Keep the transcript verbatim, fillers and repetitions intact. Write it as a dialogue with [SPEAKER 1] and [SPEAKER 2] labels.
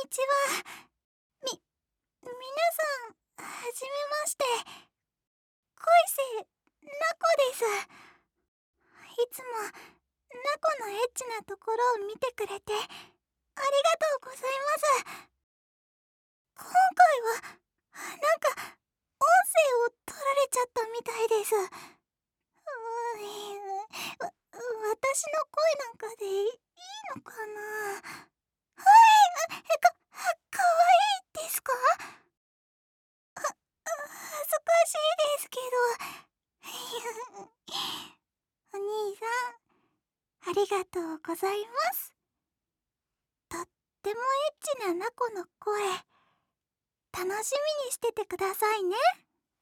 [SPEAKER 1] にちは。み、皆さん、はじめまして。恋瀬なこです。いつも、なこのエッチなところを見てくれて、ありがとうございます。今回は、なんか、音声を取られちゃったみたいです。うーん、わ、私の声なんかでいいのかな。はい、え、か、かわいいですか？は、恥ずかしいですけど。お兄さん、ありがとうございます。とってもエッチななこの声、楽しみにしててくださいね。